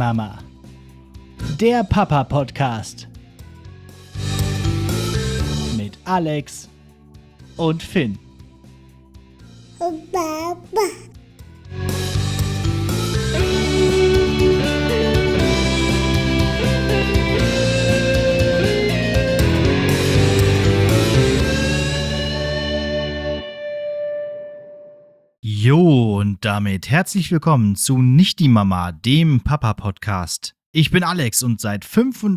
Mama. Der Papa-Podcast. Mit Alex und Finn. Papa. Jo, und damit herzlich willkommen zu Nicht die Mama, dem Papa-Podcast. Ich bin Alex und seit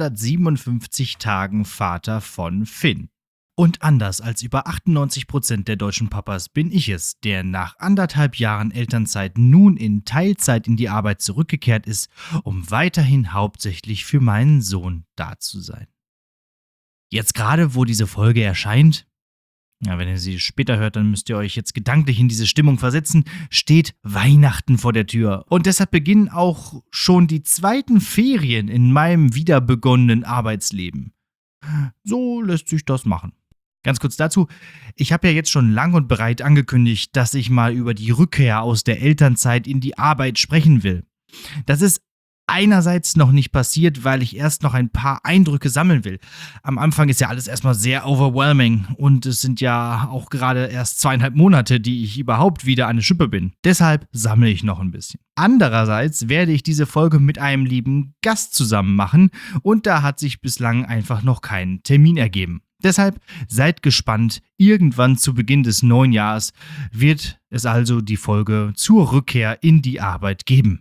557 Tagen Vater von Finn. Und anders als über 98% der deutschen Papas bin ich es, der nach 1,5 Jahren Elternzeit nun in Teilzeit in die Arbeit zurückgekehrt ist, um weiterhin hauptsächlich für meinen Sohn da zu sein. Jetzt gerade, wo diese Folge erscheint, wenn ihr sie später hört, dann müsst ihr euch jetzt gedanklich in diese Stimmung versetzen, steht Weihnachten vor der Tür. Und deshalb beginnen auch schon die zweiten Ferien in meinem wieder begonnenen Arbeitsleben. So lässt sich das machen. Ganz kurz dazu, ich habe ja jetzt schon lang und breit angekündigt, dass ich mal über die Rückkehr aus der Elternzeit in die Arbeit sprechen will. Das ist einerseits noch nicht passiert, weil ich erst noch ein paar Eindrücke sammeln will. Am Anfang ist ja alles erstmal sehr overwhelming und es sind ja auch gerade erst 2,5 Monate, die ich überhaupt wieder an der Schippe bin. Deshalb sammle ich noch ein bisschen. Andererseits werde ich diese Folge mit einem lieben Gast zusammen machen und da hat sich bislang einfach noch kein Termin ergeben. Deshalb seid gespannt, irgendwann zu Beginn des neuen Jahres wird es also die Folge zur Rückkehr in die Arbeit geben.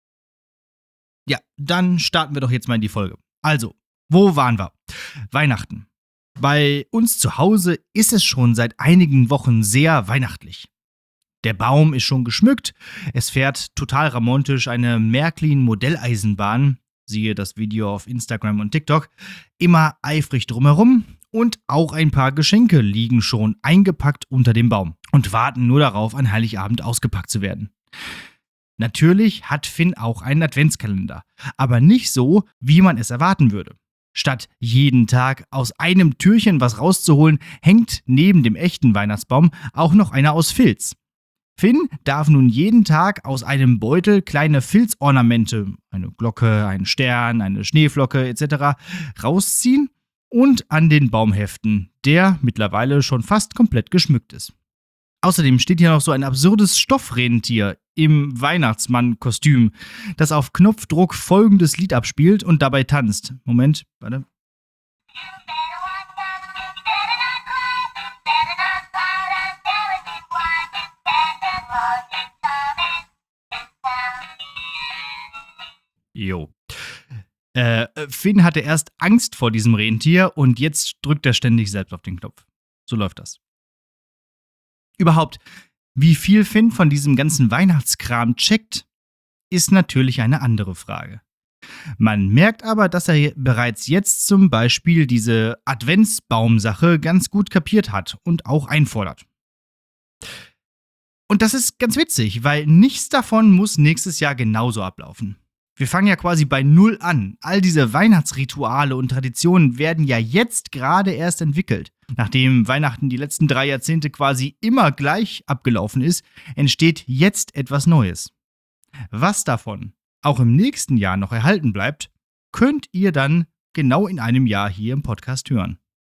Ja, dann starten wir doch jetzt mal in die Folge. Also, wo waren wir? Weihnachten. Bei uns zu Hause ist es schon seit einigen Wochen sehr weihnachtlich. Der Baum ist schon geschmückt, es fährt total romantisch eine Märklin-Modelleisenbahn, siehe das Video auf Instagram und TikTok, immer eifrig drumherum und auch ein paar Geschenke liegen schon eingepackt unter dem Baum und warten nur darauf, an Heiligabend ausgepackt zu werden. Natürlich hat Finn auch einen Adventskalender, aber nicht so, wie man es erwarten würde. Statt jeden Tag aus einem Türchen was rauszuholen, hängt neben dem echten Weihnachtsbaum auch noch einer aus Filz. Finn darf nun jeden Tag aus einem Beutel kleine Filzornamente, eine Glocke, einen Stern, eine Schneeflocke etc. rausziehen und an den Baum heften, der mittlerweile schon fast komplett geschmückt ist. Außerdem steht hier noch so ein absurdes Stoffrentier im Weihnachtsmann-Kostüm, das auf Knopfdruck folgendes Lied abspielt und dabei tanzt. Moment, warte. Jo. Finn hatte erst Angst vor diesem Rentier und jetzt drückt er ständig selbst auf den Knopf. So läuft das. Überhaupt, wie viel Finn von diesem ganzen Weihnachtskram checkt, ist natürlich eine andere Frage. Man merkt aber, dass er bereits jetzt zum Beispiel diese Adventsbaumsache ganz gut kapiert hat und auch einfordert. Und das ist ganz witzig, weil nichts davon muss nächstes Jahr genauso ablaufen. Wir fangen ja quasi bei Null an. All diese Weihnachtsrituale und Traditionen werden ja jetzt gerade erst entwickelt. Nachdem Weihnachten die letzten 3 Jahrzehnte quasi immer gleich abgelaufen ist, entsteht jetzt etwas Neues. Was davon auch im nächsten Jahr noch erhalten bleibt, könnt ihr dann genau in einem Jahr hier im Podcast hören.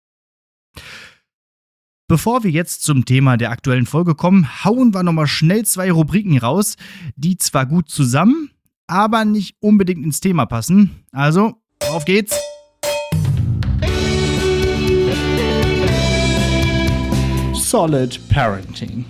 Bevor wir jetzt zum Thema der aktuellen Folge kommen, hauen wir nochmal schnell 2 Rubriken raus, die zwar gut zusammen, aber nicht unbedingt ins Thema passen. Also, auf geht's! Solid Parenting.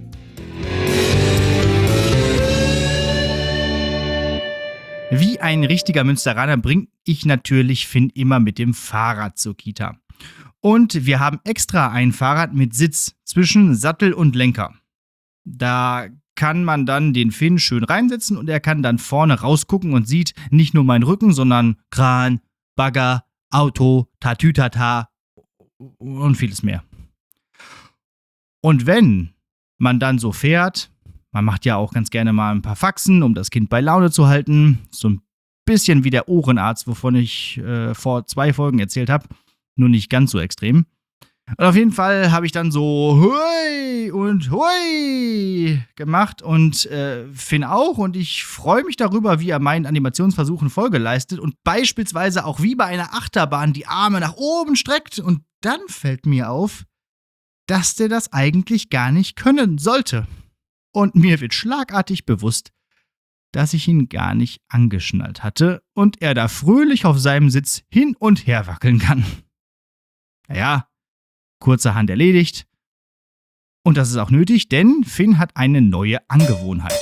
Wie ein richtiger Münsteraner bringe ich natürlich Finn immer mit dem Fahrrad zur Kita. Und wir haben extra ein Fahrrad mit Sitz zwischen Sattel und Lenker. Da kann man dann den Finn schön reinsetzen und er kann dann vorne rausgucken und sieht nicht nur meinen Rücken, sondern Kran, Bagger, Auto, Tatütata und vieles mehr. Und wenn man dann so fährt, man macht ja auch ganz gerne mal ein paar Faxen, um das Kind bei Laune zu halten, so ein bisschen wie der Ohrenarzt, wovon ich vor 2 Folgen erzählt habe, nur nicht ganz so extrem. Und auf jeden Fall habe ich dann so hui und hui gemacht und Finn auch. Und ich freue mich darüber, wie er meinen Animationsversuchen Folge leistet und beispielsweise auch wie bei einer Achterbahn die Arme nach oben streckt. Und dann fällt mir auf, dass der das eigentlich gar nicht können sollte. Und mir wird schlagartig bewusst, dass ich ihn gar nicht angeschnallt hatte und er da fröhlich auf seinem Sitz hin und her wackeln kann. Naja, kurzerhand erledigt. Und das ist auch nötig, denn Finn hat eine neue Angewohnheit.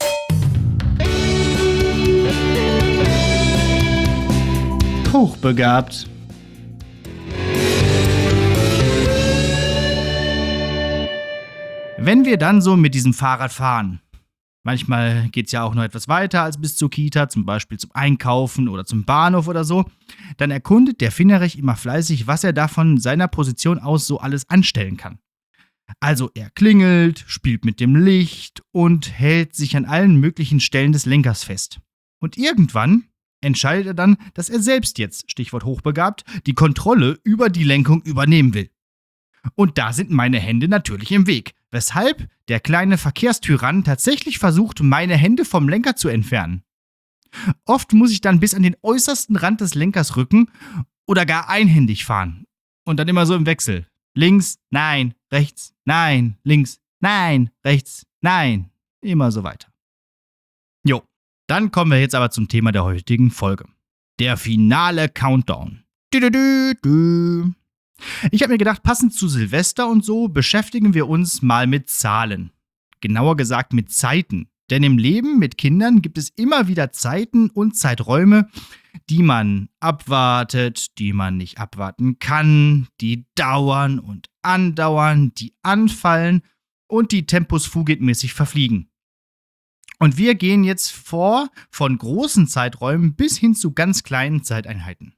Hochbegabt. Wenn wir dann so mit diesem Fahrrad fahren, manchmal geht es ja auch noch etwas weiter als bis zur Kita, zum Beispiel zum Einkaufen oder zum Bahnhof oder so, dann erkundet der Finnerich immer fleißig, was er da von seiner Position aus so alles anstellen kann. Also er klingelt, spielt mit dem Licht und hält sich an allen möglichen Stellen des Lenkers fest. Und irgendwann entscheidet er dann, dass er selbst jetzt, Stichwort hochbegabt, die Kontrolle über die Lenkung übernehmen will. Und da sind meine Hände natürlich im Weg, weshalb der kleine Verkehrstyrann tatsächlich versucht, meine Hände vom Lenker zu entfernen. Oft muss ich dann bis an den äußersten Rand des Lenkers rücken oder gar einhändig fahren. Und dann immer so im Wechsel. Links, nein, rechts, nein, links, nein, rechts, nein. Immer so weiter. Jo, dann kommen wir jetzt aber zum Thema der heutigen Folge. Der finale Countdown. Ich habe mir gedacht, passend zu Silvester und so beschäftigen wir uns mal mit Zahlen. Genauer gesagt mit Zeiten. Denn im Leben mit Kindern gibt es immer wieder Zeiten und Zeiträume, die man abwartet, die man nicht abwarten kann, die dauern und andauern, die anfallen und die Tempus fugit-mäßig verfliegen. Und wir gehen jetzt vor von großen Zeiträumen bis hin zu ganz kleinen Zeiteinheiten.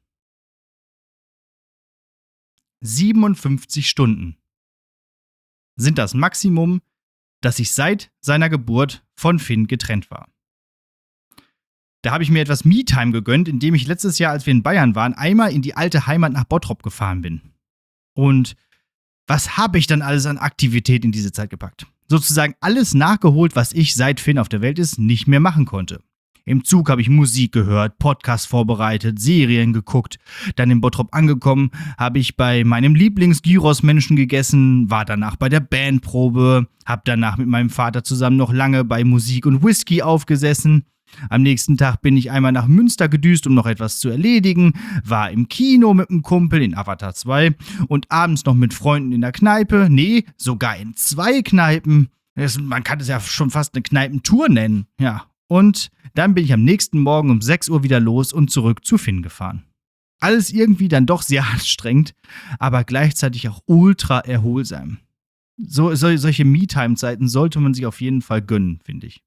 57 Stunden sind das Maximum, das ich seit seiner Geburt von Finn getrennt war. Da habe ich mir etwas Me-Time gegönnt, indem ich letztes Jahr, als wir in Bayern waren, einmal in die alte Heimat nach Bottrop gefahren bin. Und was habe ich dann alles an Aktivität in diese Zeit gepackt? Sozusagen alles nachgeholt, was ich, seit Finn auf der Welt ist, nicht mehr machen konnte. Im Zug habe ich Musik gehört, Podcasts vorbereitet, Serien geguckt. Dann in Bottrop angekommen, habe ich bei meinem Lieblings-Gyros-Menschen gegessen, war danach bei der Bandprobe, habe danach mit meinem Vater zusammen noch lange bei Musik und Whisky aufgesessen. Am nächsten Tag bin ich einmal nach Münster gedüst, um noch etwas zu erledigen, war im Kino mit einem Kumpel in Avatar 2 und abends noch mit Freunden in der Kneipe, nee, sogar in 2 Kneipen. Man kann es ja schon fast eine Kneipentour nennen, ja. Und dann bin ich am nächsten Morgen um 6 Uhr wieder los und zurück zu Finn gefahren. Alles irgendwie dann doch sehr anstrengend, aber gleichzeitig auch ultra erholsam. Solche Me-Time-Zeiten sollte man sich auf jeden Fall gönnen, finde ich.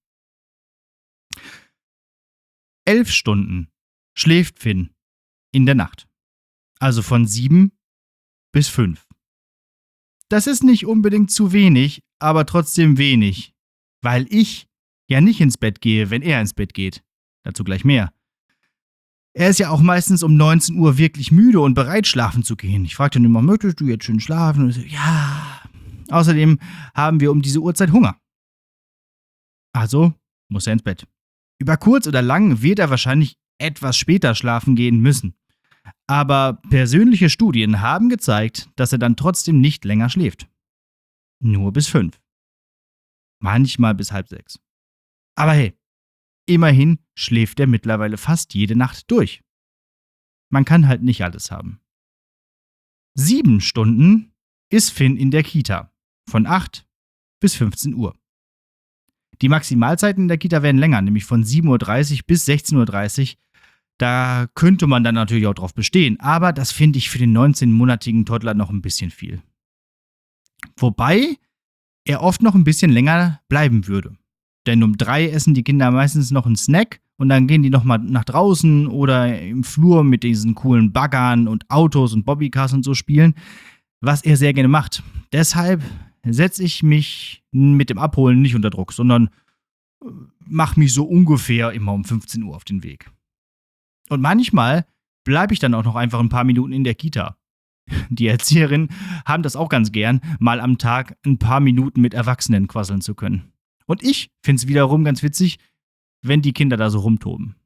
11 Stunden schläft Finn in der Nacht. Also von 7 bis 5. Das ist nicht unbedingt zu wenig, aber trotzdem wenig, weil ich ja nicht ins Bett gehe, wenn er ins Bett geht. Dazu gleich mehr. Er ist ja auch meistens um 19 Uhr wirklich müde und bereit, schlafen zu gehen. Ich frage dann immer, möchtest du jetzt schön schlafen? Und ich so, ja. Außerdem haben wir um diese Uhrzeit Hunger. Also muss er ins Bett. Über kurz oder lang wird er wahrscheinlich etwas später schlafen gehen müssen. Aber persönliche Studien haben gezeigt, dass er dann trotzdem nicht länger schläft. Nur bis 5. Manchmal bis 5:30. Aber hey, immerhin schläft er mittlerweile fast jede Nacht durch. Man kann halt nicht alles haben. 7 Stunden ist Finn in der Kita. Von 8 bis 15 Uhr. Die Maximalzeiten in der Kita werden länger, nämlich von 7:30 Uhr bis 16:30 Uhr. Da könnte man dann natürlich auch drauf bestehen, aber das finde ich für den 19-monatigen Toddler noch ein bisschen viel. Wobei er oft noch ein bisschen länger bleiben würde. Denn um 3 essen die Kinder meistens noch einen Snack und dann gehen die nochmal nach draußen oder im Flur mit diesen coolen Baggern und Autos und Bobbycars und so spielen, was er sehr gerne macht. Deshalb setze ich mich mit dem Abholen nicht unter Druck, sondern mache mich so ungefähr immer um 15 Uhr auf den Weg. Und manchmal bleibe ich dann auch noch einfach ein paar Minuten in der Kita. Die Erzieherinnen haben das auch ganz gern, mal am Tag ein paar Minuten mit Erwachsenen quasseln zu können. Und ich finde es wiederum ganz witzig, wenn die Kinder da so rumtoben.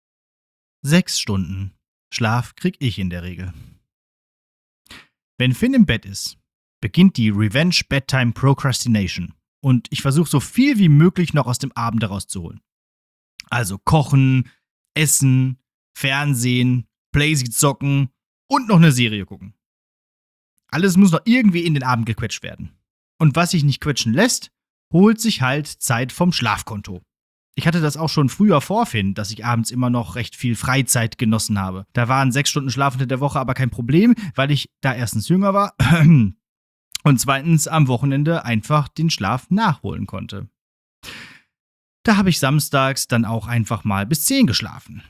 6 Stunden Schlaf krieg ich in der Regel. Wenn Finn im Bett ist, beginnt die Revenge Bedtime Procrastination und ich versuche so viel wie möglich noch aus dem Abend herauszuholen. Also kochen, essen, Fernsehen, Playsee zocken und noch eine Serie gucken. Alles muss noch irgendwie in den Abend gequetscht werden. Und was sich nicht quetschen lässt, holt sich halt Zeit vom Schlafkonto. Ich hatte das auch schon früher vor Finn, dass ich abends immer noch recht viel Freizeit genossen habe. Da waren 6 Stunden Schlaf unter der Woche aber kein Problem, weil ich da erstens jünger war und zweitens am Wochenende einfach den Schlaf nachholen konnte. Da habe ich samstags dann auch einfach mal bis 10 geschlafen.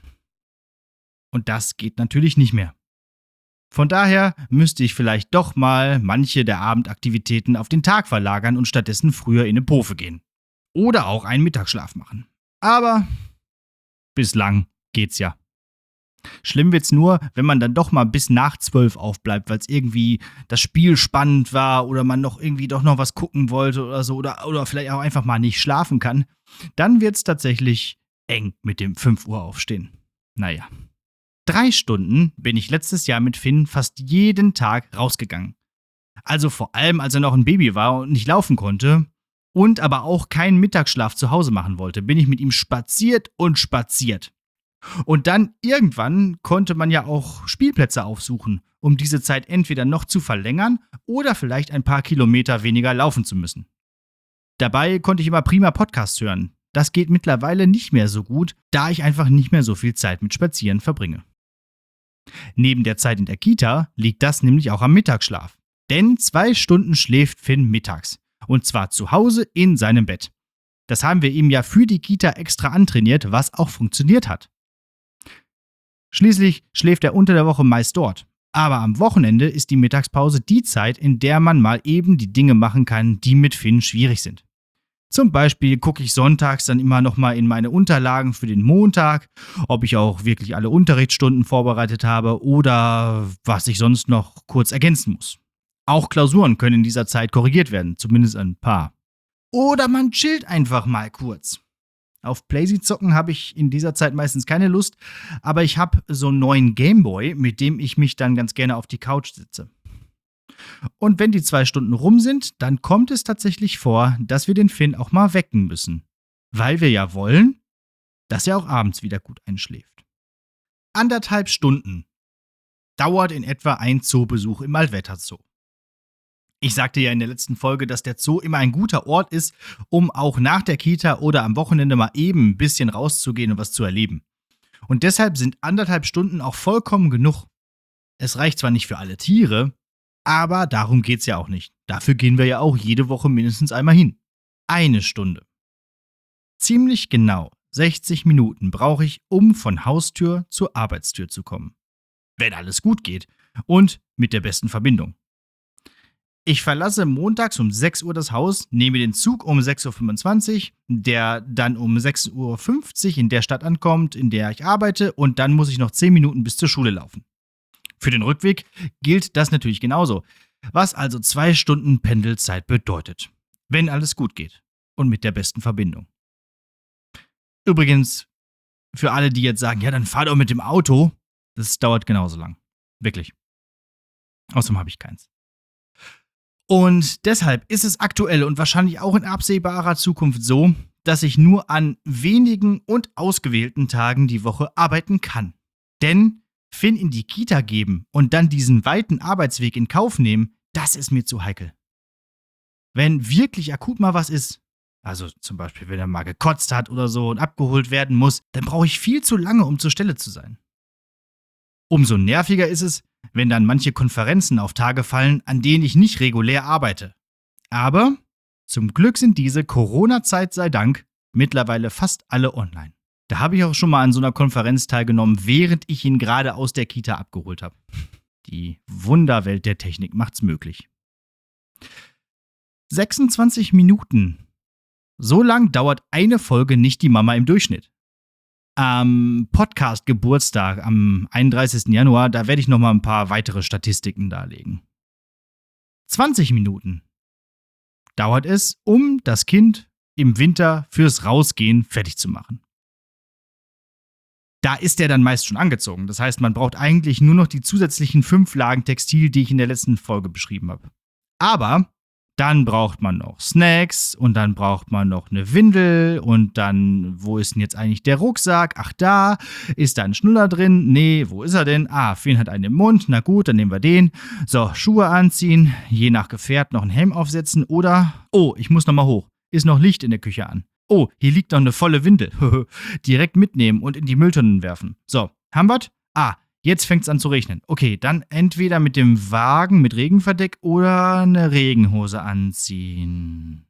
Und das geht natürlich nicht mehr. Von daher müsste ich vielleicht doch mal manche der Abendaktivitäten auf den Tag verlagern und stattdessen früher in eine Pofe gehen. Oder auch einen Mittagsschlaf machen. Aber bislang geht's ja. Schlimm wird's nur, wenn man dann doch mal bis nach 12 aufbleibt, weil es irgendwie das Spiel spannend war oder man noch irgendwie doch noch was gucken wollte oder so oder vielleicht auch einfach mal nicht schlafen kann. Dann wird's tatsächlich eng mit dem 5 Uhr aufstehen. Naja. 3 Stunden bin ich letztes Jahr mit Finn fast jeden Tag rausgegangen. Also vor allem, als er noch ein Baby war und nicht laufen konnte und aber auch keinen Mittagsschlaf zu Hause machen wollte, bin ich mit ihm spaziert und spaziert. Und dann irgendwann konnte man ja auch Spielplätze aufsuchen, um diese Zeit entweder noch zu verlängern oder vielleicht ein paar Kilometer weniger laufen zu müssen. Dabei konnte ich immer prima Podcasts hören. Das geht mittlerweile nicht mehr so gut, da ich einfach nicht mehr so viel Zeit mit Spazieren verbringe. Neben der Zeit in der Kita liegt das nämlich auch am Mittagsschlaf. Denn 2 Stunden schläft Finn mittags. Und zwar zu Hause in seinem Bett. Das haben wir ihm ja für die Kita extra antrainiert, was auch funktioniert hat. Schließlich schläft er unter der Woche meist dort. Aber am Wochenende ist die Mittagspause die Zeit, in der man mal eben die Dinge machen kann, die mit Finn schwierig sind. Zum Beispiel gucke ich sonntags dann immer noch mal in meine Unterlagen für den Montag, ob ich auch wirklich alle Unterrichtsstunden vorbereitet habe oder was ich sonst noch kurz ergänzen muss. Auch Klausuren können in dieser Zeit korrigiert werden, zumindest ein paar. Oder man chillt einfach mal kurz. Auf Playsee zocken habe ich in dieser Zeit meistens keine Lust, aber ich habe so einen neuen Gameboy, mit dem ich mich dann ganz gerne auf die Couch setze. Und wenn die 2 Stunden rum sind, dann kommt es tatsächlich vor, dass wir den Finn auch mal wecken müssen. Weil wir ja wollen, dass er auch abends wieder gut einschläft. 1,5 Stunden dauert in etwa ein Zoobesuch im Allwetterzoo. Ich sagte ja in der letzten Folge, dass der Zoo immer ein guter Ort ist, um auch nach der Kita oder am Wochenende mal eben ein bisschen rauszugehen und was zu erleben. Und deshalb sind 1,5 Stunden auch vollkommen genug. Es reicht zwar nicht für alle Tiere, aber darum geht's ja auch nicht. Dafür gehen wir ja auch jede Woche mindestens einmal hin. 1 Stunde. Ziemlich genau 60 Minuten brauche ich, um von Haustür zur Arbeitstür zu kommen. Wenn alles gut geht und mit der besten Verbindung. Ich verlasse montags um 6 Uhr das Haus, nehme den Zug um 6.25 Uhr, der dann um 6.50 Uhr in der Stadt ankommt, in der ich arbeite, und dann muss ich noch 10 Minuten bis zur Schule laufen. Für den Rückweg gilt das natürlich genauso, was also 2 Stunden Pendelzeit bedeutet, wenn alles gut geht und mit der besten Verbindung. Übrigens, für alle, die jetzt sagen, ja, dann fahr doch mit dem Auto, das dauert genauso lang. Wirklich. Außerdem habe ich keins. Und deshalb ist es aktuell und wahrscheinlich auch in absehbarer Zukunft so, dass ich nur an wenigen und ausgewählten Tagen die Woche arbeiten kann. Denn Finn in die Kita geben und dann diesen weiten Arbeitsweg in Kauf nehmen, das ist mir zu heikel. Wenn wirklich akut mal was ist, also zum Beispiel, wenn er mal gekotzt hat oder so und abgeholt werden muss, dann brauche ich viel zu lange, um zur Stelle zu sein. Umso nerviger ist es, wenn dann manche Konferenzen auf Tage fallen, an denen ich nicht regulär arbeite. Aber zum Glück sind diese, Corona-Zeit sei Dank, mittlerweile fast alle online. Da habe ich auch schon mal an so einer Konferenz teilgenommen, während ich ihn gerade aus der Kita abgeholt habe. Die Wunderwelt der Technik macht's möglich. 26 Minuten. So lang dauert eine Folge Nicht die Mama im Durchschnitt. am Podcast-Geburtstag am 31. Januar, da werde ich nochmal ein paar weitere Statistiken darlegen. 20 Minuten dauert es, um das Kind im Winter fürs Rausgehen fertig zu machen. Da ist er dann meist schon angezogen. Das heißt, man braucht eigentlich nur noch die zusätzlichen 5 Lagen Textil, die ich in der letzten Folge beschrieben habe. Aber dann braucht man noch Snacks und dann braucht man noch eine Windel und dann, wo ist denn jetzt eigentlich der Rucksack? Ach, da, ist da ein Schnuller drin? Nee, wo ist er denn? Ah, Finn hat einen im Mund, na gut, dann nehmen wir den. So, Schuhe anziehen, je nach Gefährt noch einen Helm aufsetzen oder, oh, ich muss nochmal hoch, ist noch Licht in der Küche an. Oh, hier liegt noch eine volle Windel. Direkt mitnehmen und in die Mülltonnen werfen. So, haben wir's? Ah, jetzt fängt's an zu regnen. Okay, dann entweder mit dem Wagen mit Regenverdeck oder eine Regenhose anziehen.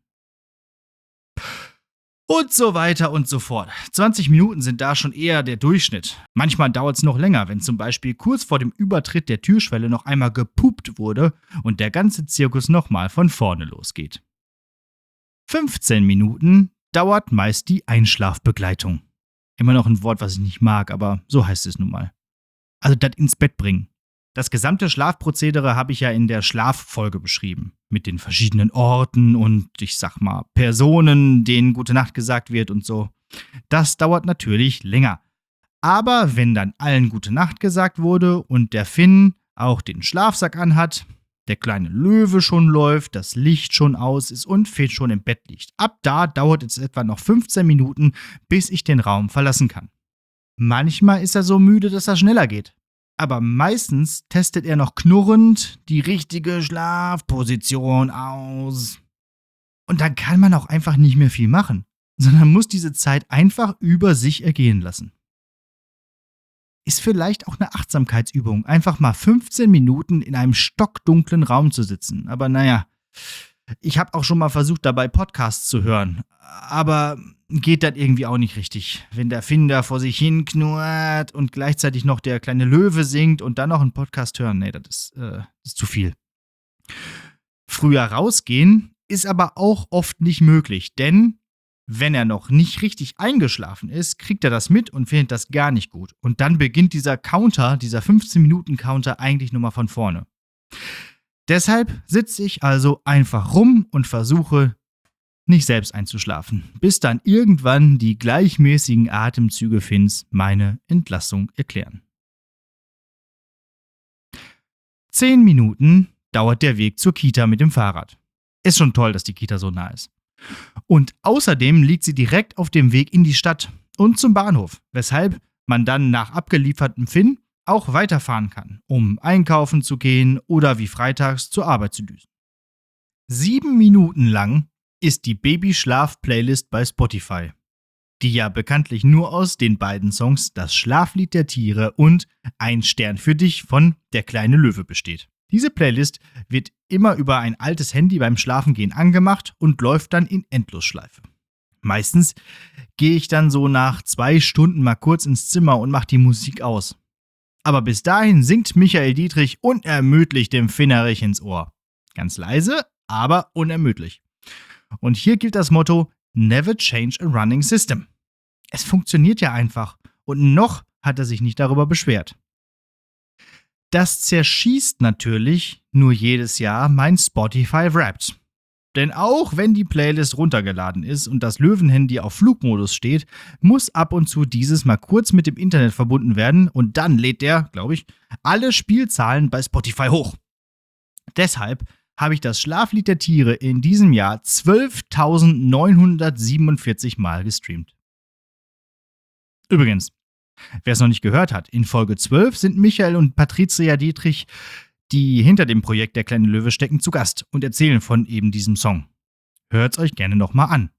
Und so weiter und so fort. 20 Minuten sind da schon eher der Durchschnitt. Manchmal dauert es noch länger, wenn zum Beispiel kurz vor dem Übertritt der Türschwelle noch einmal gepupt wurde und der ganze Zirkus nochmal von vorne losgeht. 15 Minuten dauert meist die Einschlafbegleitung. Immer noch ein Wort, was ich nicht mag, aber so heißt es nun mal. Also das ins Bett bringen. Das gesamte Schlafprozedere habe ich ja in der Schlaffolge beschrieben. Mit den verschiedenen Orten und, ich sag mal, Personen, denen Gute Nacht gesagt wird und so. Das dauert natürlich länger. Aber wenn dann allen Gute Nacht gesagt wurde und der Finn auch den Schlafsack anhat, der kleine Löwe schon läuft, das Licht schon aus ist und Finn schon im Bett liegt. Ab da dauert es etwa noch 15 Minuten, bis ich den Raum verlassen kann. Manchmal ist er so müde, dass er schneller geht. Aber meistens testet er noch knurrend die richtige Schlafposition aus. Und dann kann man auch einfach nicht mehr viel machen, sondern muss diese Zeit einfach über sich ergehen lassen. Ist vielleicht auch eine Achtsamkeitsübung, einfach mal 15 Minuten in einem stockdunklen Raum zu sitzen. Aber naja, ich habe auch schon mal versucht, dabei Podcasts zu hören. Aber geht das irgendwie auch nicht richtig. Wenn der Finn da vor sich hin knurrt und gleichzeitig noch der kleine Löwe singt und dann noch einen Podcast hören, nee, das ist zu viel. Früher rausgehen ist aber auch oft nicht möglich, denn wenn er noch nicht richtig eingeschlafen ist, kriegt er das mit und findet das gar nicht gut. Und dann beginnt dieser 15-Minuten-Counter eigentlich nur mal von vorne. Deshalb sitze ich also einfach rum und versuche, nicht selbst einzuschlafen, bis dann irgendwann die gleichmäßigen Atemzüge Finns meine Entlassung erklären. 10 Minuten dauert der Weg zur Kita mit dem Fahrrad. Ist schon toll, dass die Kita so nah ist. Und außerdem liegt sie direkt auf dem Weg in die Stadt und zum Bahnhof, weshalb man dann nach abgeliefertem Finn auch weiterfahren kann, um einkaufen zu gehen oder wie freitags zur Arbeit zu düsen. 7 Minuten lang ist die Babyschlaf-Playlist bei Spotify, die ja bekanntlich nur aus den beiden Songs Das Schlaflied der Tiere und Ein Stern für dich von Der kleine Löwe besteht. Diese Playlist wird immer über ein altes Handy beim Schlafengehen angemacht und läuft dann in Endlosschleife. Meistens gehe ich dann so nach 2 Stunden mal kurz ins Zimmer und mache die Musik aus. Aber bis dahin singt Michael Dietrich unermüdlich dem Finnerich ins Ohr. Ganz leise, aber unermüdlich. Und hier gilt das Motto: Never change a running system. Es funktioniert ja einfach und noch hat er sich nicht darüber beschwert. Das zerschießt natürlich nur jedes Jahr mein Spotify Wrapped. Denn auch wenn die Playlist runtergeladen ist und das Löwenhandy auf Flugmodus steht, muss ab und zu dieses mal kurz mit dem Internet verbunden werden und dann lädt der, glaube ich, alle Spielzahlen bei Spotify hoch. Deshalb habe ich das Schlaflied der Tiere in diesem Jahr 12.947 Mal gestreamt. Übrigens, wer es noch nicht gehört hat, in Folge 12 sind Michael und Patricia Dietrich, die hinter dem Projekt Der kleine Löwe stecken, zu Gast und erzählen von eben diesem Song. Hört's euch gerne nochmal an.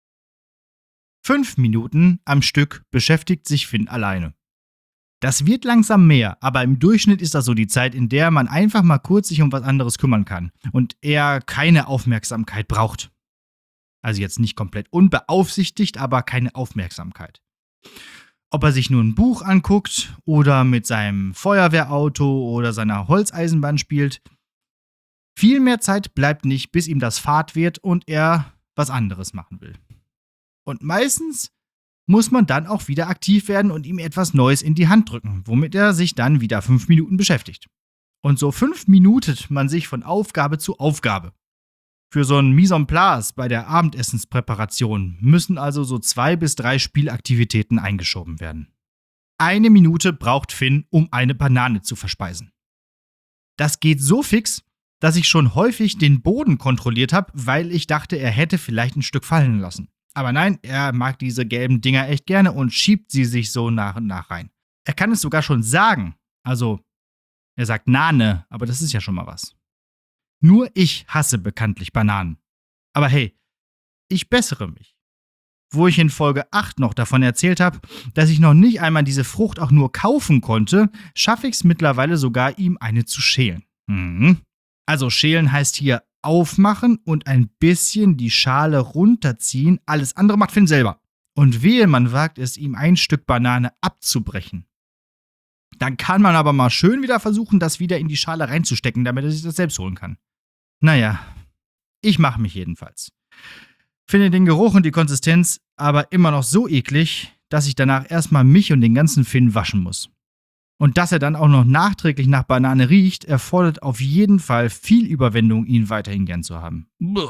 5 Minuten am Stück beschäftigt sich Finn alleine. Das wird langsam mehr, aber im Durchschnitt ist das so die Zeit, in der man einfach mal kurz sich um was anderes kümmern kann und er keine Aufmerksamkeit braucht. Also jetzt nicht komplett unbeaufsichtigt, aber keine Aufmerksamkeit. Ob er sich nur ein Buch anguckt oder mit seinem Feuerwehrauto oder seiner Holzeisenbahn spielt. Viel mehr Zeit bleibt nicht, bis ihm das fad wird und er was anderes machen will. Und meistens muss man dann auch wieder aktiv werden und ihm etwas Neues in die Hand drücken, womit er sich dann wieder 5 Minuten beschäftigt. Und so 5 minutet man sich von Aufgabe zu Aufgabe. Für so ein Mise en place bei der Abendessenspräparation müssen also so 2 bis 3 Spielaktivitäten eingeschoben werden. 1 Minute braucht Finn, um eine Banane zu verspeisen. Das geht so fix, dass ich schon häufig den Boden kontrolliert habe, weil ich dachte, er hätte vielleicht ein Stück fallen lassen. Aber nein, er mag diese gelben Dinger echt gerne und schiebt sie sich so nach und nach rein. Er kann es sogar schon sagen. Also, er sagt Nane, aber das ist ja schon mal was. Nur ich hasse bekanntlich Bananen. Aber hey, ich bessere mich. Wo ich in Folge 8 noch davon erzählt habe, dass ich noch nicht einmal diese Frucht auch nur kaufen konnte, schaffe ich es mittlerweile sogar, ihm eine zu schälen. Also schälen heißt hier aufmachen und ein bisschen die Schale runterziehen. Alles andere macht Finn selber. Und wehe, man wagt es, ihm ein Stück Banane abzubrechen. Dann kann man aber mal schön wieder versuchen, das wieder in die Schale reinzustecken, damit er sich das selbst holen kann. Naja, ich mache mich jedenfalls. Finde den Geruch und die Konsistenz aber immer noch so eklig, dass ich danach erstmal mich und den ganzen Finn waschen muss. Und dass er dann auch noch nachträglich nach Banane riecht, erfordert auf jeden Fall viel Überwindung, ihn weiterhin gern zu haben.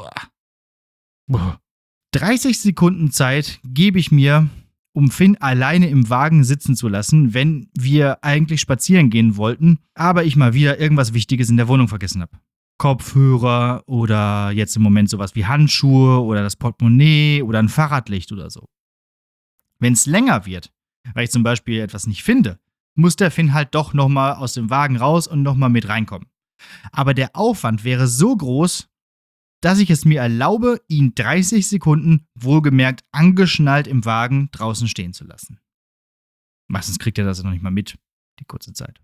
30 Sekunden Zeit gebe ich mir, um Finn alleine im Wagen sitzen zu lassen, wenn wir eigentlich spazieren gehen wollten, aber ich mal wieder irgendwas Wichtiges in der Wohnung vergessen habe. Kopfhörer oder jetzt im Moment sowas wie Handschuhe oder das Portemonnaie oder ein Fahrradlicht oder so. Wenn es länger wird, weil ich zum Beispiel etwas nicht finde, muss der Finn halt doch nochmal aus dem Wagen raus und nochmal mit reinkommen. Aber der Aufwand wäre so groß, dass ich es mir erlaube, ihn 30 Sekunden, wohlgemerkt angeschnallt im Wagen, draußen stehen zu lassen. Meistens kriegt er das noch nicht mal mit, die kurze Zeit.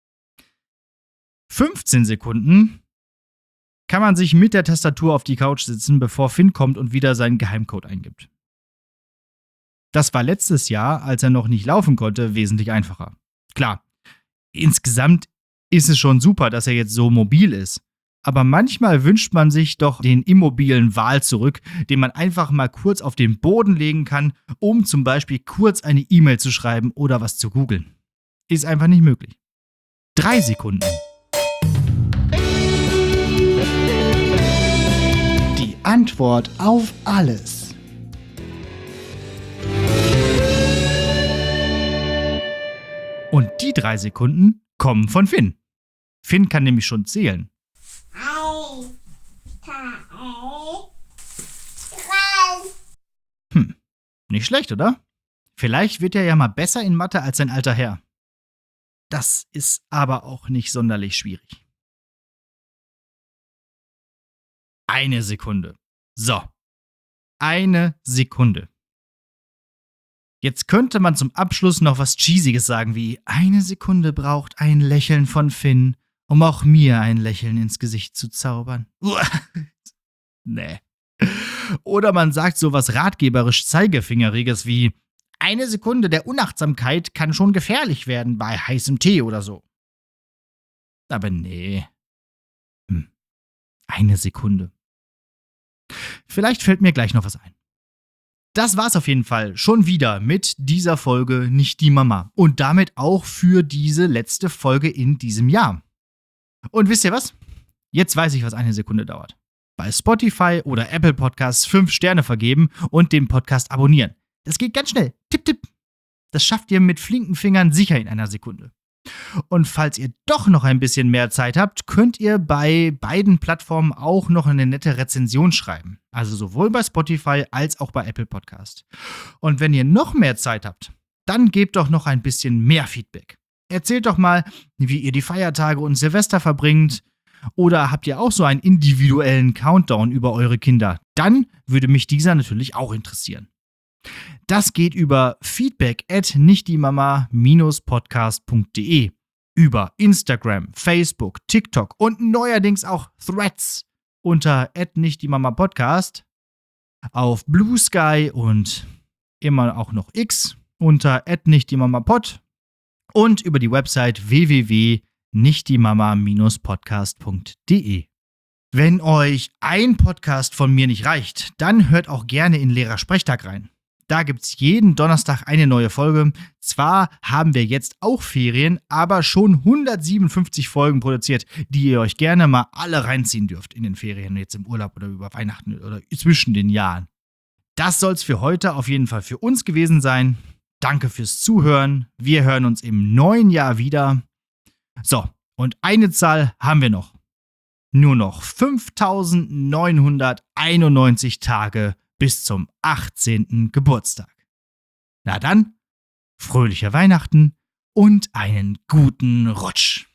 15 Sekunden kann man sich mit der Tastatur auf die Couch sitzen, bevor Finn kommt und wieder seinen Geheimcode eingibt. Das war letztes Jahr, als er noch nicht laufen konnte, wesentlich einfacher. Klar, insgesamt ist es schon super, dass er jetzt so mobil ist. Aber manchmal wünscht man sich doch den immobilen Wal zurück, den man einfach mal kurz auf den Boden legen kann, um zum Beispiel kurz eine E-Mail zu schreiben oder was zu googeln. Ist einfach nicht möglich. 3 Sekunden. Die Antwort auf alles. Und die 3 Sekunden kommen von Finn. Finn kann nämlich schon zählen. 1, 2, 3. Nicht schlecht, oder? Vielleicht wird er ja mal besser in Mathe als sein alter Herr. Das ist aber auch nicht sonderlich schwierig. 1 Sekunde. So. 1 Sekunde. Jetzt könnte man zum Abschluss noch was Cheesiges sagen wie 1 Sekunde braucht ein Lächeln von Finn, um auch mir ein Lächeln ins Gesicht zu zaubern. Nee. Oder man sagt sowas ratgeberisch Zeigefingeriges wie 1 Sekunde der Unachtsamkeit kann schon gefährlich werden bei heißem Tee oder so. Aber nee. 1 Sekunde. Vielleicht fällt mir gleich noch was ein. Das war's auf jeden Fall schon wieder mit dieser Folge Nicht die Mama. Und damit auch für diese letzte Folge in diesem Jahr. Und wisst ihr was? Jetzt weiß ich, was 1 Sekunde dauert. Bei Spotify oder Apple Podcasts 5 Sterne vergeben und den Podcast abonnieren. Das geht ganz schnell. Tipp, tipp. Das schafft ihr mit flinken Fingern sicher in 1 Sekunde. Und falls ihr doch noch ein bisschen mehr Zeit habt, könnt ihr bei beiden Plattformen auch noch eine nette Rezension schreiben. Also sowohl bei Spotify als auch bei Apple Podcast. Und wenn ihr noch mehr Zeit habt, dann gebt doch noch ein bisschen mehr Feedback. Erzählt doch mal, wie ihr die Feiertage und Silvester verbringt. Oder habt ihr auch so einen individuellen Countdown über eure Kinder? Dann würde mich dieser natürlich auch interessieren. Das geht über feedback@nichtdiemama-podcast.de, über Instagram, Facebook, TikTok und neuerdings auch Threads unter @nichtdiemama-podcast, auf Blue Sky und immer auch noch X unter @nichtdiemama-pod und über die Website www.nichtdiemama-podcast.de. Wenn euch ein Podcast von mir nicht reicht, dann hört auch gerne in Lehrersprechtag rein. Da gibt's jeden Donnerstag eine neue Folge. Zwar haben wir jetzt auch Ferien, aber schon 157 Folgen produziert, die ihr euch gerne mal alle reinziehen dürft in den Ferien, jetzt im Urlaub oder über Weihnachten oder zwischen den Jahren. Das soll's für heute auf jeden Fall für uns gewesen sein. Danke fürs Zuhören. Wir hören uns im neuen Jahr wieder. So, und eine Zahl haben wir noch. Nur noch 5.991 Tage bis zum 18. Geburtstag. Na dann, fröhliche Weihnachten und einen guten Rutsch.